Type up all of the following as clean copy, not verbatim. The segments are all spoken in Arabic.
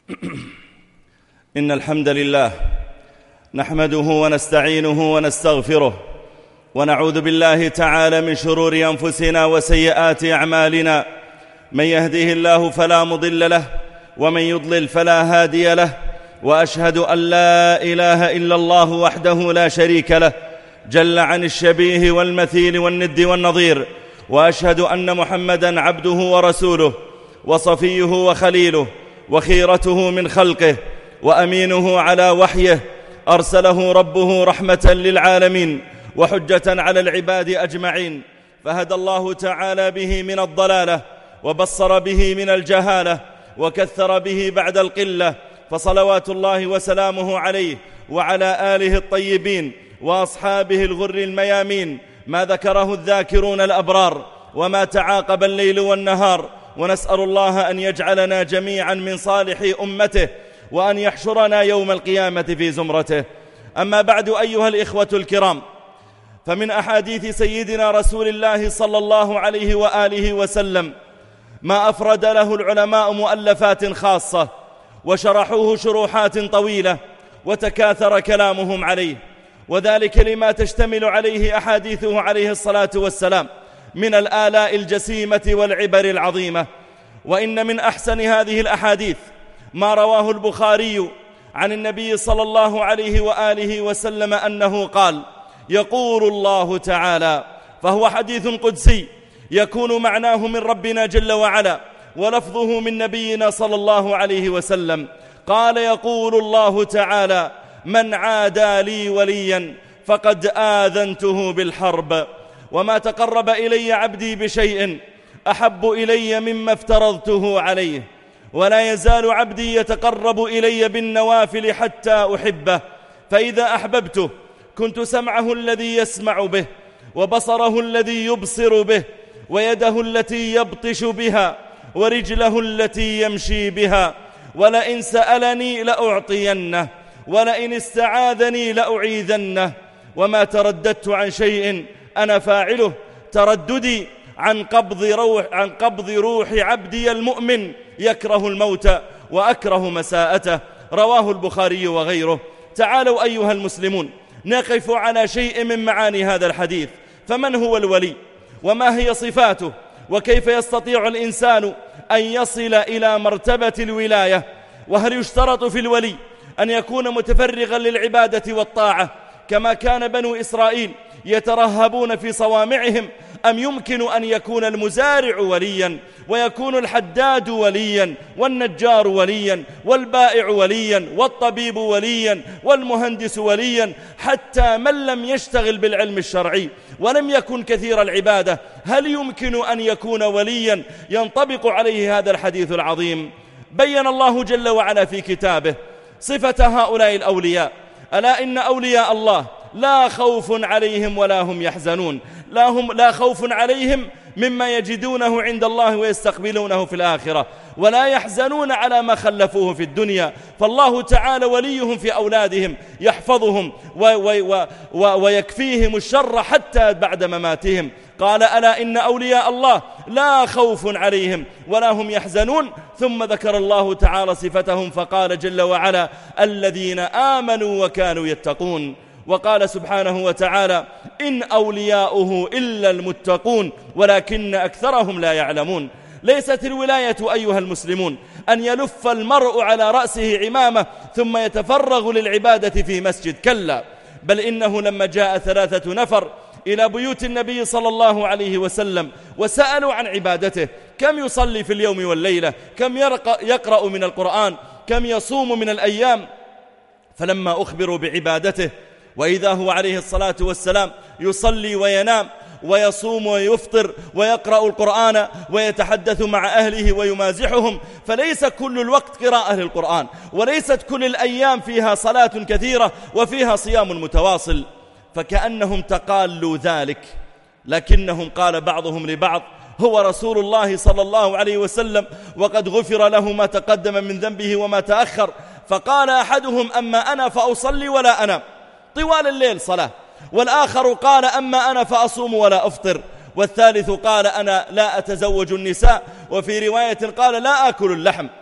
إن الحمد لله نحمده ونستعينه ونستغفره، ونعوذ بالله تعالى من شرور أنفسنا وسيئات أعمالنا. من يهده الله فلا مضل له، ومن يضلل فلا هادي له. وأشهد أن لا إله إلا الله وحده لا شريك له، جل عن الشبيه والمثيل والند والنظير. وأشهد أن محمدًا عبده ورسوله، وصفيه وخليله، وخيرته من خلقه، وأمينه على وحيه. أرسله ربه رحمة للعالمين وحجة على العباد أجمعين، فهدى الله تعالى به من الضلالة، وبصر به من الجهالة، وكثر به بعد القلة. فصلوات الله وسلامه عليه وعلى آله الطيبين وأصحابه الغر الميامين، ما ذكره الذاكرون الأبرار، وما تعاقب الليل والنهار. ونسأل الله أن يجعلنا جميعا من صالح أمته، وأن يحشرنا يوم القيامة في زمرته. أما بعد، أيها الإخوة الكرام، فمن أحاديث سيدنا رسول الله صلى الله عليه وآله وسلم ما أفرد له العلماء مؤلفات خاصة، وشرحوه شروحات طويلة، وتكاثر كلامهم عليه، وذلك لما تشتمل عليه أحاديثه عليه الصلاة والسلام من الآلاء الجسيمة والعبر العظيمة. وإن من أحسن هذه الأحاديث ما رواه البخاري عن النبي صلى الله عليه وآله وسلم أنه قال: يقول الله تعالى، فهو حديث قدسي يكون معناه من ربنا جل وعلا، ولفظه من نبينا صلى الله عليه وسلم. قال: يقول الله تعالى: من عادى لي وليا فقد آذنته بالحرب، وما تقرب إلي عبدي بشيء أحب إلي مما افترضته عليه، ولا يزال عبدي يتقرب إلي بالنوافل حتى أحبه، فإذا أحببته كنت سمعه الذي يسمع به، وبصره الذي يبصر به، ويده التي يبطش بها، ورجله التي يمشي بها. ولئن سألني لأعطينه، ولئن استعاذني لأعيذنه. وما ترددت عن شيء أنا فاعله ترددي عن قبض روح عبدي المؤمن يكره الموت وأكره مساءته. رواه البخاري وغيره. تعالوا أيها المسلمون نقف على شيء من معاني هذا الحديث. فمن هو الولي؟ وما هي صفاته؟ وكيف يستطيع الإنسان أن يصل إلى مرتبة الولاية؟ وهل يشترط في الولي أن يكون متفرغا للعبادة والطاعة كما كان بنو إسرائيل يترهبون في صوامعهم، أم يمكن أن يكون المزارع وليا، ويكون الحداد وليا، والنجار وليا، والبائع وليا، والطبيب وليا، والمهندس وليا، حتى من لم يشتغل بالعلم الشرعي ولم يكن كثير العبادة؟ هل يمكن أن يكون وليا ينطبق عليه هذا الحديث العظيم؟ بين الله جل وعلا في كتابه صفة هؤلاء الأولياء: ألا إن أولياء الله لا خوف عليهم ولا هم يحزنون. لا خوف عليهم مما يجدونه عند الله ويستقبلونه في الآخرة، ولا يحزنون على ما خلفوه في الدنيا. فالله تعالى وليهم في أولادهم، يحفظهم ويكفيهم الشر حتى بعد مماتهم. قال: ألا إن أولياء الله لا خوف عليهم ولا هم يحزنون. ثم ذكر الله تعالى صفتهم فقال جل وعلا: الذين آمنوا وكانوا يتقون. وقال سبحانه وتعالى: إن أولياؤه إلا المتقون ولكن أكثرهم لا يعلمون. ليست الولاية أيها المسلمون أن يلف المرء على رأسه عمامة ثم يتفرغ للعبادة في مسجد، كلا، بل إنه لما جاء 3 نفر إلى بيوت النبي صلى الله عليه وسلم وسألوا عن عبادته: كم يصلي في اليوم والليلة؟ كم يقرأ من القرآن؟ كم يصوم من الأيام؟ فلما أخبروا بعبادته، وإذا هو عليه الصلاة والسلام يصلي وينام ويصوم ويفطر ويقرأ القرآن ويتحدث مع أهله ويمازحهم، فليس كل الوقت قراءة للقرآن، وليست كل الأيام فيها صلاة كثيرة وفيها صيام متواصل. فكأنهم تقالوا ذلك، لكنهم قال بعضهم لبعض: هو رسول الله صلى الله عليه وسلم وقد غفر له ما تقدم من ذنبه وما تأخر. فقال أحدهم: أما أنا فأصلي ولا أنام طوال الليل صلاة. والآخر قال: أما أنا فأصوم ولا أفطر. والثالث قال: أنا لا أتزوج النساء. وفي رواية قال: لا آكل اللحم.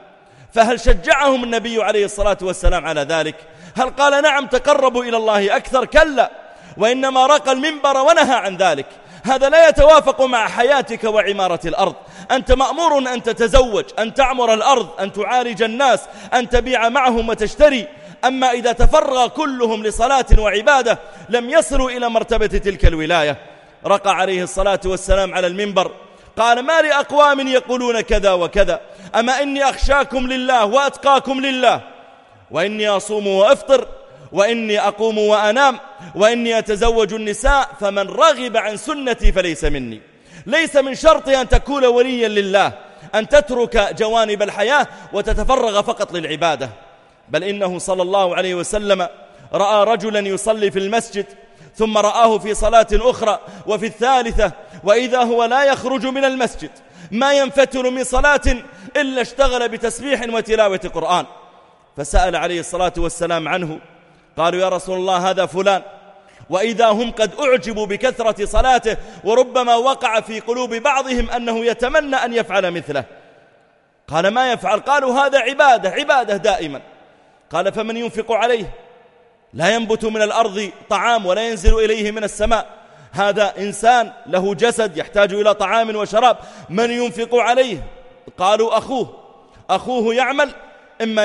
فهل شجعهم النبي عليه الصلاة والسلام على ذلك؟ هل قال نعم تقربوا إلى الله أكثر؟ كلا، وإنما رقى المنبر ونهى عن ذلك. هذا لا يتوافق مع حياتك وعمارة الأرض. أنت مأمور أن تتزوج، أن تعمر الأرض، أن تعالج الناس، أن تبيع معهم وتشتري. أما إذا تفرغ كلهم لصلاة وعبادة لم يصلوا إلى مرتبة تلك الولاية. رقى عليه الصلاة والسلام على المنبر قال: ما لأقوام يقولون كذا وكذا، أما إني أخشاكم لله وأتقاكم لله، وإني أصوم وأفطر، وإني أقوم وأنام، وإني أتزوج النساء، فمن رغب عن سنتي فليس مني. ليس من شرط أن تكون وليا لله أن تترك جوانب الحياة وتتفرغ فقط للعبادة، بل إنه صلى الله عليه وسلم رأى رجلا يصلي في المسجد، ثم رآه في صلاة أخرى وفي الثالثة، وإذا هو لا يخرج من المسجد، ما ينفتل من صلاة إلا اشتغل بتسبيح وتلاوة قرآن. فسأل عليه الصلاة والسلام عنه، قالوا: يا رسول الله هذا فلان. وإذا هم قد أعجبوا بكثرة صلاته، وربما وقع في قلوب بعضهم أنه يتمنى أن يفعل مثله. قال: ما يفعل؟ قالوا: هذا عبادة دائما. قال: فمن ينفق عليه؟ لا ينبت من الأرض طعام ولا ينزل إليه من السماء، هذا إنسان له جسد يحتاج إلى طعام وشراب، من ينفق عليه؟ قالوا: أخوه يعمل، إما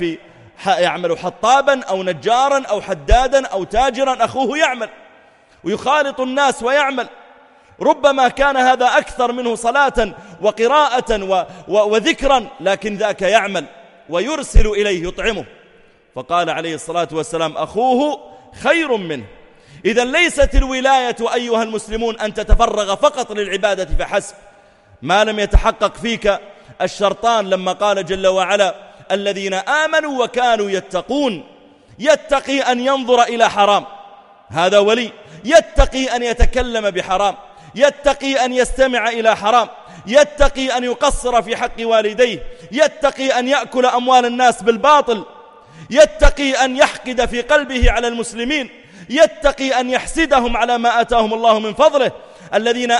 يعمل حطابا أو نجارا أو حدادا أو تاجرا، أخوه يعمل ويخالط الناس ويعمل، ربما كان هذا أكثر منه صلاة وقراءة وذكرا، لكن ذاك يعمل ويرسل إليه يطعمه. فقال عليه الصلاة والسلام: أخوه خير منه. إذن ليست الولاية أيها المسلمون أن تتفرغ فقط للعبادة فحسب، ما لم يتحقق فيك الشرطان، لما قال جل وعلا: الذين آمنوا وكانوا يتقون. يتقي أن ينظر إلى حرام، هذا ولي. يتقي أن يتكلم بحرام، يتقي أن يستمع إلى حرام، يتقي أن يقصر في حق والديه، يتقي أن يأكل أموال الناس بالباطل، يتقي أن يحقد في قلبه على المسلمين، يتقي أن يحسدهم على ما آتاهم الله من فضله. الذين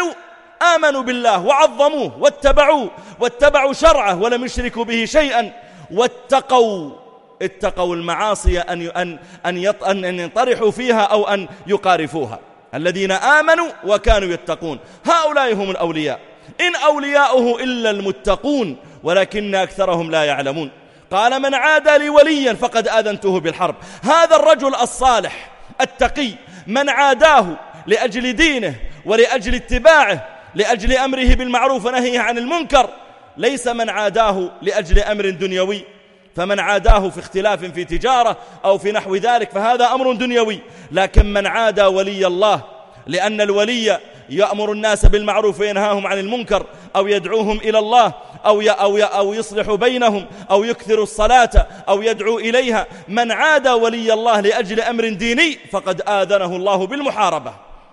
آمنوا بالله وعظموه واتبعوا شرعه ولم يشركوا به شيئا، اتقوا المعاصي أن ينطرحوا فيها أو أن يقارفوها. الذين آمنوا وكانوا يتقون، هؤلاء هم الأولياء. إن أولياؤه إلا المتقون ولكن أكثرهم لا يعلمون. قال: من عادى لي وليا فقد آذنته بالحرب. هذا الرجل الصالح التقي من عاداه لأجل دينه ولأجل اتباعه، لأجل أمره بالمعروف ونهيه عن المنكر، ليس من عاداه لأجل أمر دنيوي. فمن عاداه في اختلاف في تجارة أو في نحو ذلك فهذا أمر دنيوي، لكن من عادى ولي الله، لأن الولي يأمر الناس بالمعروف وينهاهم عن المنكر، أو يدعوهم إلى الله، أو يصلح بينهم، أو يكثر الصلاة، أو يدعو إليها. من عادى ولي الله لأجل أمر ديني فقد آذنه الله بالمحاربة.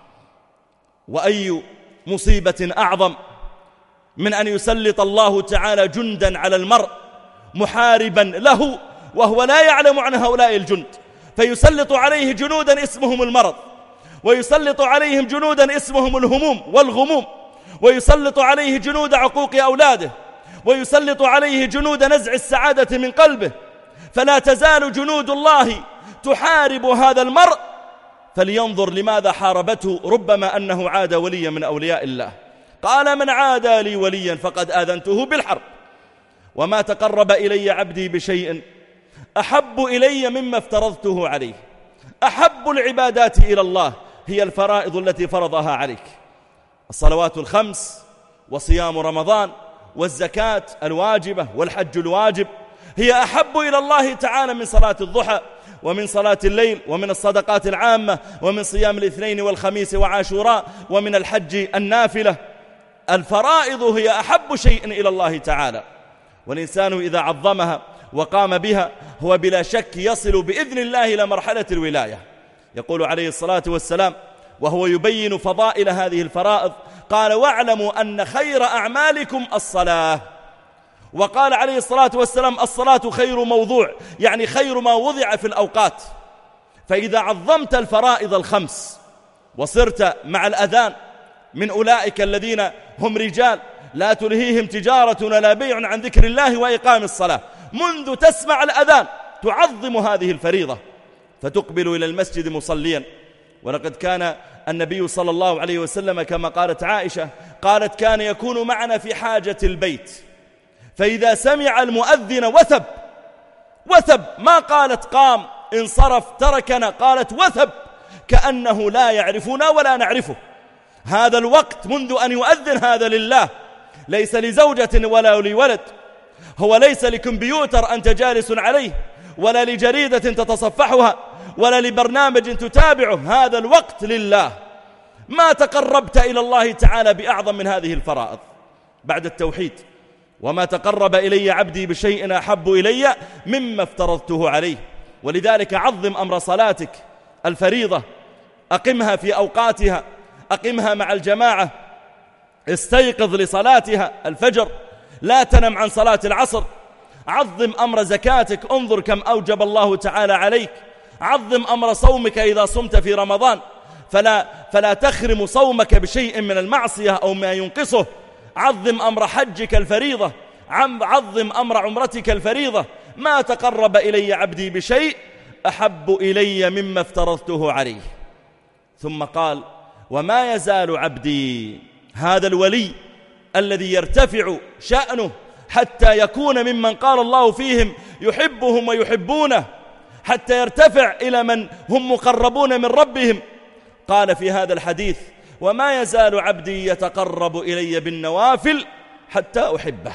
وأي مصيبة أعظم من أن يسلط الله تعالى جندا على المرء محاربا له وهو لا يعلم عن هؤلاء الجند، فيسلط عليه جنودا اسمهم المرض، ويسلط عليهم جنودا اسمهم الهموم والغموم، ويسلط عليه جنود عقوق أولاده، ويسلط عليه جنود نزع السعادة من قلبه. فلا تزال جنود الله تحارب هذا المرء، فلينظر لماذا حاربته، ربما أنه عاد وليا من أولياء الله. قال: من عادى لي وليا فقد آذنته بالحرب. وما تقرب إلي عبدي بشيء أحب إلي مما افترضته عليه. أحب العبادات إلى الله هي الفرائض التي فرضها عليك، الصلوات الخمس، وصيام رمضان، والزكاة الواجبة، والحج الواجب، هي أحب إلى الله تعالى من صلاة الضحى، ومن صلاة الليل، ومن الصدقات العامة، ومن صيام الاثنين والخميس وعاشوراء، ومن الحج النافلة. الفرائض هي أحب شيء إلى الله تعالى، والإنسان إذا عظمها وقام بها هو بلا شك يصل بإذن الله إلى مرحلة الولاية. يقول عليه الصلاة والسلام وهو يبين فضائل هذه الفرائض، قال: واعلموا أن خير أعمالكم الصلاة. وقال عليه الصلاة والسلام: الصلاة خير موضوع، يعني خير ما وضع في الأوقات. فإذا عظمت الفرائض الخمس وصرت مع الأذان من أولئك الذين هم رجال لا تلهيهم تجارة ولا بيع عن ذكر الله وإقام الصلاة. منذ تسمع الأذان تعظم هذه الفريضة فتقبل إلى المسجد مصليا. ولقد كان النبي صلى الله عليه وسلم كما قالت عائشة قالت كان يكون معنا في حاجة البيت فإذا سمع المؤذن وثب ما قالت قام انصرف تركنا، قالت وثب كأنه لا يعرفنا ولا نعرفه. هذا الوقت منذ أن يؤذن هذا لله، ليس لزوجة ولا لولد، هو ليس لكمبيوتر أنت جالس عليه ولا لجريدة تتصفحها ولا لبرنامج تتابعه، هذا الوقت لله. ما تقربت إلى الله تعالى بأعظم من هذه الفرائض بعد التوحيد. وما تقرب إلي عبدي بشيء أحب إلي مما افترضته عليه. ولذلك عظم أمر صلاتك الفريضة، أقمها في أوقاتها، أقمها مع الجماعة، استيقظ لصلاتها الفجر، لا تنم عن صلاة العصر. عظم أمر زكاتك، انظر كم أوجب الله تعالى عليك. عظم أمر صومك إذا صمت في رمضان فلا تخرم صومك بشيء من المعصية أو ما ينقصه. عظم أمر حجك الفريضة، عظم أمر عمرتك الفريضة. ما تقرب إلي عبدي بشيء أحب إلي مما افترضته عليه. ثم قال وما يزال عبدي، هذا الولي الذي يرتفع شأنه حتى يكون ممن قال الله فيهم يحبهم ويحبونه، حتى يرتفع إلى من هم مقربون من ربهم. قال في هذا الحديث وما يزال عبدي يتقرب إلي بالنوافل حتى أحبه.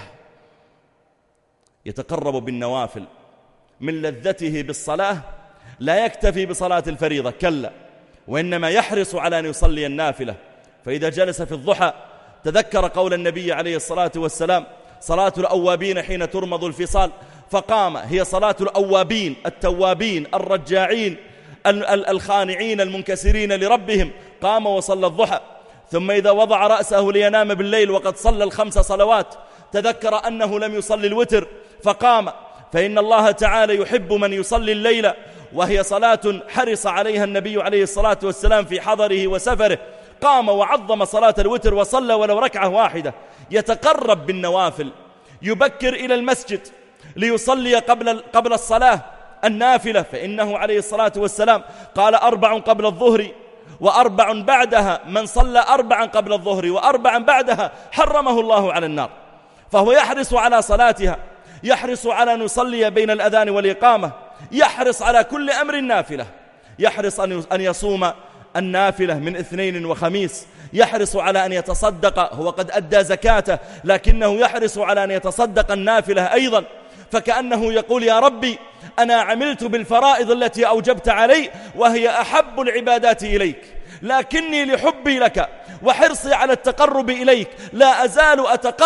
يتقرب بالنوافل من لذته بالصلاة، لا يكتفي بصلاة الفريضة كلا، وإنما يحرص على أن يصلي النافلة. فإذا جلس في الضحى تذكر قول النبي عليه الصلاة والسلام صلاة الأوابين حين ترمض الفصال، فقام. هي صلاة الأوابين التوابين الرجاعين الخانعين المنكسرين لربهم. قام وصلى الضحى، ثم إذا وضع رأسه لينام بالليل وقد صلى الخمس صلوات تذكر أنه لم يصلي الوتر فقام، فإن الله تعالى يحب من يصلي الليل، وهي صلاة حرص عليها النبي عليه الصلاة والسلام في حضره وسفره. قام وعظم صلاة الوتر وصلى ولو ركعة واحدة. يتقرب بالنوافل، يبكر إلى المسجد ليصلي قبل الصلاة النافلة، فإنه عليه الصلاة والسلام قال 4 قبل الظهر و4 بعدها، من صلى 4 قبل الظهر و4 بعدها حرمه الله على النار. فهو يحرص على صلاتها، يحرص على أن يصلي بين الأذان والإقامة، يحرص على كل أمر نافلة، يحرص أن يصوم النافلة من اثنين وخميس، يحرص على أن يتصدق، هو قد أدى زكاته لكنه يحرص على أن يتصدق النافلة أيضا. فكأنه يقول يا ربي أنا عملت بالفرائض التي أوجبت علي وهي أحب العبادات إليك، لكني لحبي لك وحرصي على التقرب إليك لا أزال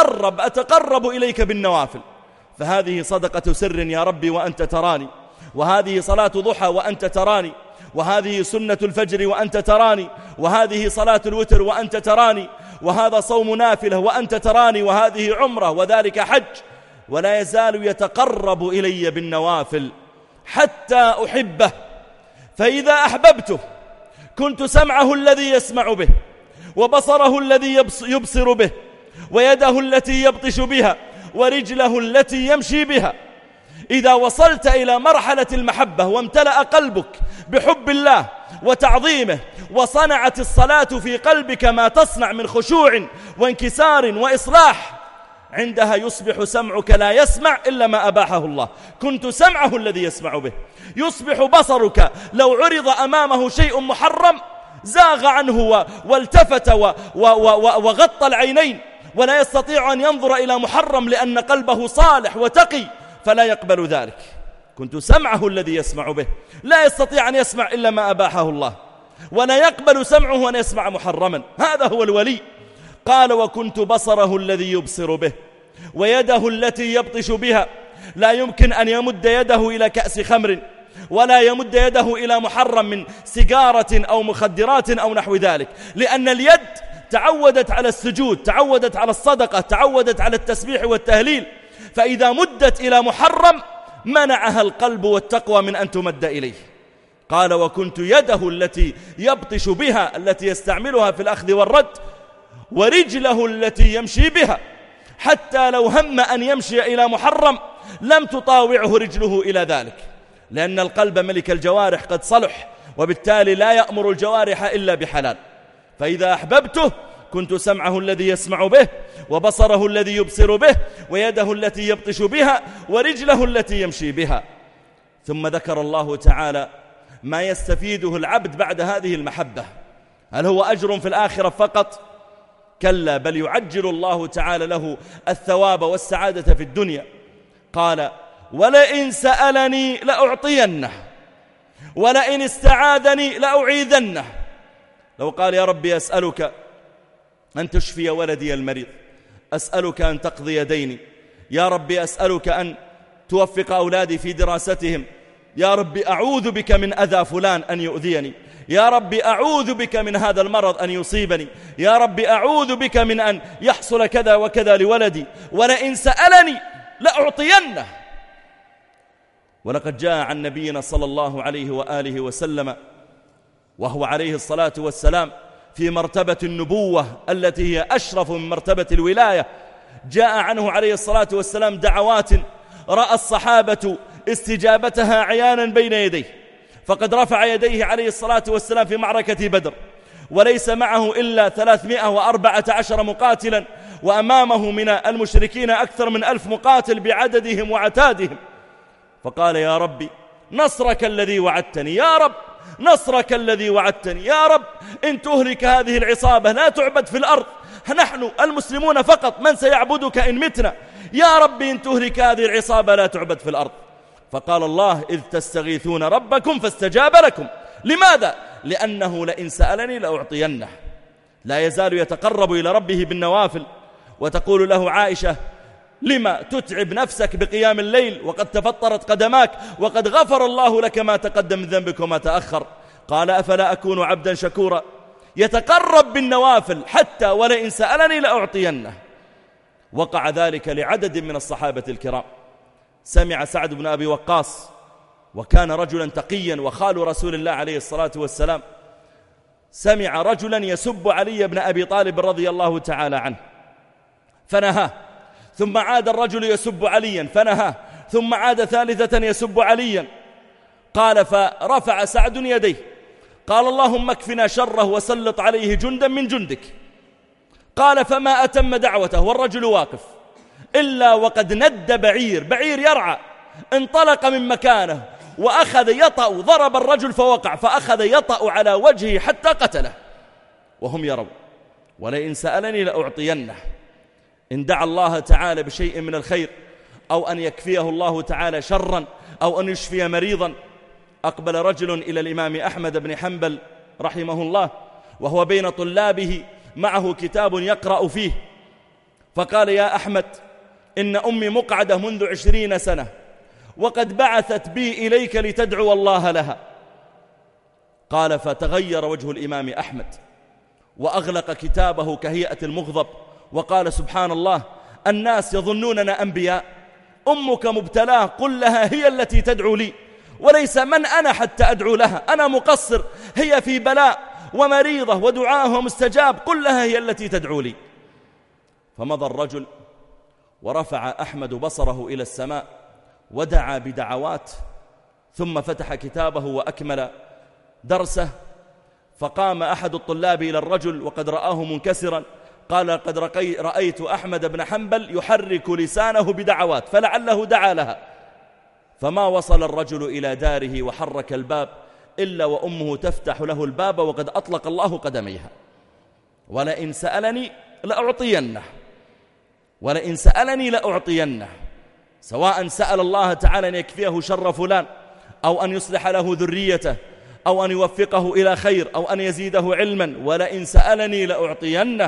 أتقرب إليك بالنوافل. فهذه صدقة سر يا ربي وأنت تراني، وهذه صلاة ضحى وأنت تراني، وهذه سنة الفجر وأنت تراني، وهذه صلاة الوتر وأنت تراني، وهذا صوم نافلة وأنت تراني، وهذه عمرة وذلك حج. ولا يزال يتقرب إلي بالنوافل حتى أحبه. فإذا أحببته كنت سمعه الذي يسمع به، وبصره الذي يبصر به، ويده التي يبطش بها، ورجله التي يمشي بها. إذا وصلت إلى مرحلة المحبة وامتلأ قلبك بحب الله وتعظيمه، وصنعت الصلاة في قلبك ما تصنع من خشوع وانكسار وإصلاح، عندها يصبح سمعك لا يسمع إلا ما أباحه الله. كنت سمعه الذي يسمع به. يصبح بصرك لو عرض أمامه شيء محرم زاغ عنه والتفت وغطى العينين، ولا يستطيع أن ينظر إلى محرم لأن قلبه صالح وتقي فلا يقبل ذلك. كنت سمعه الذي يسمع به، لا يستطيع أن يسمع إلا ما أباحه الله، ولا يقبل سمعه أن يسمع محرما. هذا هو الولي. قال وكنت بصره الذي يبصر به، ويده التي يبطش بها. لا يمكن أن يمد يده إلى كأس خمر، ولا يمد يده إلى محرم من سيجارة أو مخدرات أو نحو ذلك، لأن اليد تعودت على السجود، تعودت على الصدقة، تعودت على التسبيح والتهليل. فإذا مدت إلى محرم منعها القلب والتقوى من أن تمد إليه. قال وكنت يده التي يبطش بها، التي يستعملها في الأخذ والرد، ورجله التي يمشي بها. حتى لو هم أن يمشي إلى محرم لم تطاوعه رجله إلى ذلك، لأن القلب ملك الجوارح قد صلح، وبالتالي لا يأمر الجوارح إلا بحلال. فإذا أحببته كنت سمعه الذي يسمع به، وبصره الذي يبصر به، ويده التي يبطش بها، ورجله التي يمشي بها. ثم ذكر الله تعالى ما يستفيده العبد بعد هذه المحبة. هل هو أجر في الآخرة فقط؟ كلا، بل يعجل الله تعالى له الثواب والسعادة في الدنيا. قال: ولئن سألني لأعطينه، ولئن استعاذني لأعيذنه. لو قال: يا ربي أسألك أن تشفي ولدي المريض، أسألك أن تقضي ديني، يا ربي أسألك أن توفق أولادي في دراستهم، يا ربي أعوذ بك من أذى فلان أن يؤذيني، يا ربي أعوذ بك من هذا المرض أن يصيبني، يا ربي أعوذ بك من أن يحصل كذا وكذا لولدي، ولئن سألني لأعطينه. ولقد جاء عن نبينا صلى الله عليه وآله وسلم وهو عليه الصلاة والسلام في مرتبة النبوة التي هي أشرف من مرتبة الولاية، جاء عنه عليه الصلاة والسلام دعوات رأى الصحابة استجابتها عيانا بين يديه، فقد رفع يديه عليه الصلاة والسلام في معركة بدر وليس معه إلا 314 مقاتلا، وأمامه من المشركين أكثر من 1000 مقاتل بعددهم وعتادهم، فقال: يا ربي نصرك الذي وعدتني، يا رب نصرك الذي وعدتني، يا رب إن تهلك هذه العصابة لا تعبد في الأرض، نحن المسلمون فقط، من سيعبدك إن متنا، يا رب إن تهلك هذه العصابة لا تعبد في الأرض. فقال الله: إذ تستغيثون ربكم فاستجاب لكم. لماذا؟ لأنه لئن سألني لأعطينه. لا يزال يتقرب إلى ربه بالنوافل. وتقول له عائشة: لما تتعب نفسك بقيام الليل وقد تفطرت قدماك وقد غفر الله لك ما تقدم من ذنبك وما تأخر؟ قال: أفلا أكون عبدا شكورا؟ يتقرب بالنوافل حتى ولئن سألني لأعطينه. وقع ذلك لعدد من الصحابة الكرام. سمع سعد بن أبي وقاص، وكان رجلا تقيا وخال رسول الله عليه الصلاة والسلام، سمع رجلا يسب علي بن أبي طالب رضي الله تعالى عنه فنهاه، ثم عاد الرجل يسب عليا فنهاه، ثم عاد ثالثة يسب عليا. قال: فرفع سعد يديه قال: اللهم اكفنا شره وسلط عليه جندا من جندك. قال: فما أتم دعوته والرجل واقف إلا وقد ند بعير يرعى، انطلق من مكانه وأخذ يطأ، ضرب الرجل فوقع، فأخذ يطأ على وجهه حتى قتله، وهم يرون. ولئن سألني لأعطينه. إن دعا الله تعالى بشيء من الخير، أو أن يكفيه الله تعالى شرا، أو أن يشفي مريضا. أقبل رجل إلى الإمام أحمد بن حنبل رحمه الله وهو بين طلابه معه كتاب يقرأ فيه، فقال: يا أحمد، إن أمي مقعدة منذ 20 سنة وقد بعثت بي إليك لتدعو الله لها. قال: فتغير وجه الإمام أحمد وأغلق كتابه كهيئة المغضب وقال: سبحان الله، الناس يظنوننا أنبياء، أمك مبتلاه، قل لها هي التي تدعو لي، وليس من أنا حتى أدعو لها، أنا مقصر، هي في بلاء ومريضة ودعاءها مستجاب، قل لها هي التي تدعو لي. فمضى الرجل ورفع أحمد بصره إلى السماء ودعا بدعوات، ثم فتح كتابه وأكمل درسه. فقام أحد الطلاب إلى الرجل وقد رآه منكسرا، قال: قد رأيت أحمد بن حنبل يحرك لسانه بدعوات فلعله دعا لها. فما وصل الرجل إلى داره وحرك الباب إلا وأمه تفتح له الباب وقد أطلق الله قدميها. ولئن سألني لأعطينه، ولئن سألني لأعطينه. سواء سأل الله تعالى أن يكفيه شر فلان، أو أن يصلح له ذريته، أو أن يوفقه إلى خير، أو أن يزيده علما، ولئن سألني لأعطينه.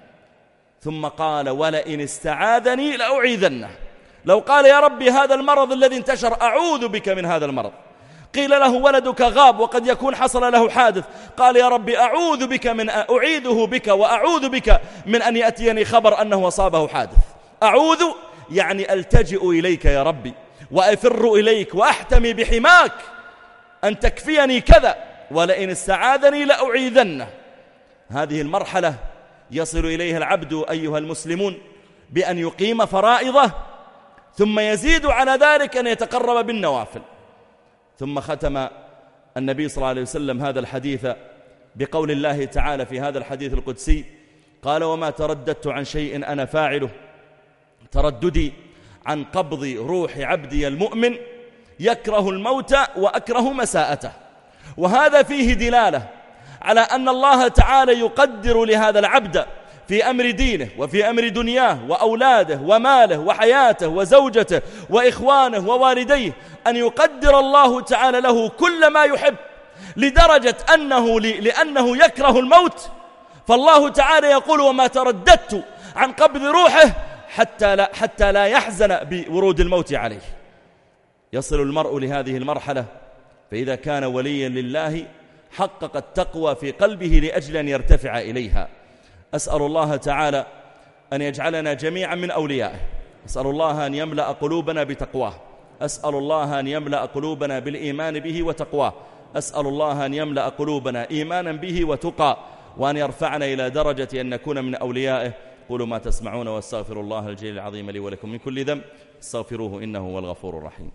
ثم قال: ولئن استعاذني لأعيذنه. لو قال: يا ربي هذا المرض الذي انتشر أعوذ بك من هذا المرض، قيل له: ولدك غاب وقد يكون حصل له حادث، قال: يا ربي أعوذ بك من أعيذه بك وأعوذ بك من أن يأتيني خبر أنه أصابه حادث. أعوذ يعني ألتجئ إليك يا ربي، وأفر إليك وأحتمي بحماك أن تكفيني كذا. ولئن استعاذني لأعيذنه. هذه المرحلة يصل إليها العبد أيها المسلمون بأن يقيم فرائضه، ثم يزيد على ذلك أن يتقرب بالنوافل. ثم ختم النبي صلى الله عليه وسلم هذا الحديث بقول الله تعالى في هذا الحديث القدسي: قال: وما ترددت عن شيء أنا فاعله ترددي عن قبض روح عبدي المؤمن يكره الموت وأكره مساءته. وهذا فيه دلالة على أن الله تعالى يقدر لهذا العبد في أمر دينه وفي أمر دنياه وأولاده وماله وحياته وزوجته وإخوانه ووالديه، أن يقدر الله تعالى له كل ما يحب، لدرجة لأنه يكره الموت، فالله تعالى يقول: وما ترددت عن قبض روحه حتى لا يحزن بورود الموت عليه. يصل المرء لهذه المرحلة، فإذا كان وليا لله حقق التقوى في قلبه لأجل أن يرتفع إليها. أسأل الله تعالى أن يجعلنا جميعا من أوليائه. أسأل الله أن يملأ قلوبنا بتقواه. أسأل الله أن يملأ قلوبنا بالإيمان به وتقواه. أسأل الله أن يملأ قلوبنا إيمانا به وتقى، وأن يرفعنا إلى درجة أن نكون من أوليائه. قولوا ما تسمعون، واستغفر الله الجليل العظيم لي ولكم من كل ذنب، استغفروه إنه هو الغفور الرحيم.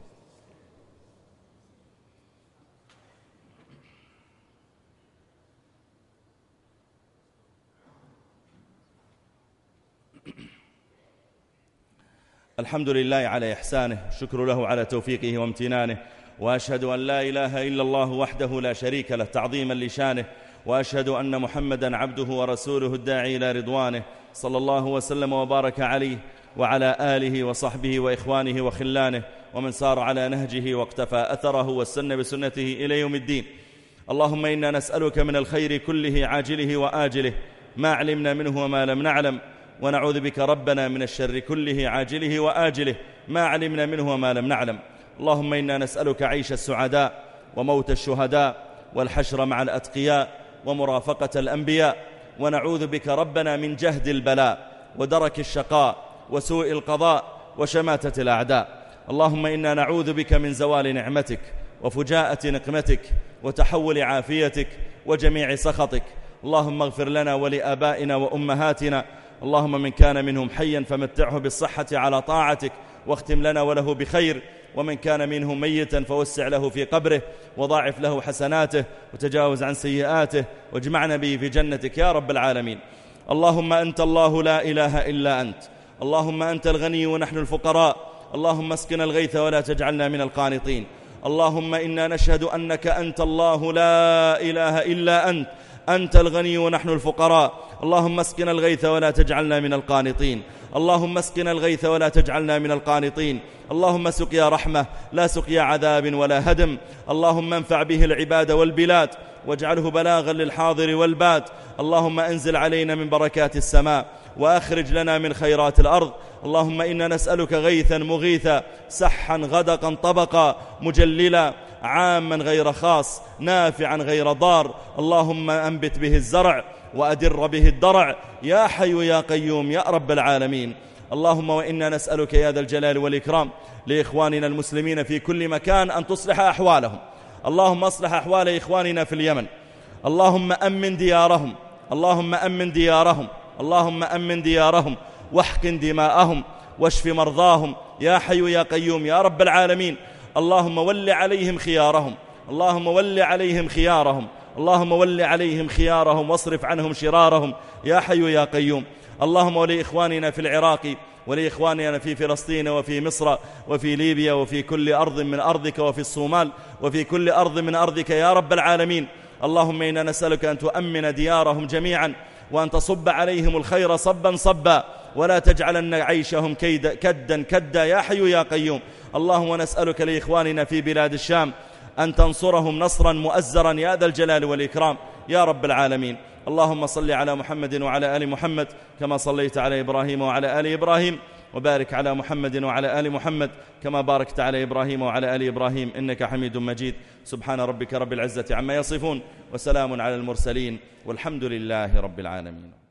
الحمد لله على إحسانه، شكر له على توفيقه وامتنانه، وأشهد أن لا إله إلا الله وحده لا شريك له تعظيما لشانه، وأشهد أن محمدا عبده ورسوله الداعي إلى رضوانه، صلى الله وسلم وبارك عليه وعلى آله وصحبه وإخوانه وخلانه ومن سار على نهجه واقتفى أثره واستنى بسنته إلى يوم الدين. اللهم إنا نسألك من الخير كله عاجله وآجله ما علمنا منه وما لم نعلم، ونعوذ بك ربنا من الشر كله عاجله وآجله ما علمنا منه وما لم نعلم. اللهم إنا نسألك عيش السعداء وموت الشهداء والحشر مع الأتقياء ومرافقة الأنبياء، ونعوذ بك ربنا من جهد البلاء ودرك الشقاء وسوء القضاء وشماتة الأعداء. اللهم إنا نعوذ بك من زوال نعمتك وفجاءة نقمتك وتحول عافيتك وجميع سخطك. اللهم اغفر لنا ولآبائنا وأمهاتنا، اللهم من كان منهم حيا فمتعه بالصحة على طاعتك واختم لنا وله بخير، ومن كان منهم ميتا فوسع له في قبره وضاعف له حسناته وتجاوز عن سيئاته، واجمعنا به في جنتك يا رب العالمين. اللهم أنت الله لا إله إلا أنت، اللهم أنت الغني ونحن الفقراء، اللهم اسقنا الغيث ولا تجعلنا من القانطين. اللهم إنا نشهد أنك أنت الله لا إله إلا أنت، أنت الغني ونحن الفقراء، اللهم اسقنا الغيث ولا تجعلنا من القانطين، اللهم اسقنا الغيث ولا تجعلنا من القانطين. اللهم سقيا رحمة لا سقيا عذاب ولا هدم، اللهم انفع به العباد والبلاد واجعله بلاغا للحاضر والباد. اللهم أنزل علينا من بركات السماء وأخرج لنا من خيرات الأرض. اللهم إنا نسألك غيثا مغيثا سحا غدقا طبقا مجللا عاما غير خاص نافعا غير ضار، اللهم أنبت به الزرع وأدر به الضرع يا حي يا قيوم يا رب العالمين. اللهم وإنا نسألك يا ذا الجلال والإكرام لإخواننا المسلمين في كل مكان أن تصلح أحوالهم. اللهم أصلح أحوال إخواننا في اليمن، اللهم أمن ديارهم، اللهم أمن ديارهم، اللهم أمن ديارهم واحقن دماءهم واشف مرضاهم يا حي يا قيوم يا رب العالمين. اللهم ول عليهم خيارهم، اللهم ول عليهم خيارهم، اللهم ول عليهم خيارهم واصرف عنهم شرارهم يا حي يا قيوم. اللهم ولإخواننا في العراق ولإخواننا في فلسطين وفي مصر وفي ليبيا وفي كل أرض من أرضك وفي الصومال وفي كل أرض من أرضك يا رب العالمين. اللهم إنا نسألك أن تؤمن ديارهم جميعا وأن تصب عليهم الخير صبا صبا ولا تجعلن عيشهم كدا كدا يا حي يا قيوم. اللهم نسألك لإخواننا في بلاد الشام أن تنصرهم نصرا مؤزرا يا ذا الجلال والإكرام يا رب العالمين. اللهم صل على محمد وعلى آل محمد كما صليت على إبراهيم وعلى آل إبراهيم، وبارك على محمد وعلى آل محمد كما باركت على إبراهيم وعلى آل إبراهيم إنك حميد مجيد. سبحان ربك رب العزة عما يصفون وسلام على المرسلين والحمد لله رب العالمين.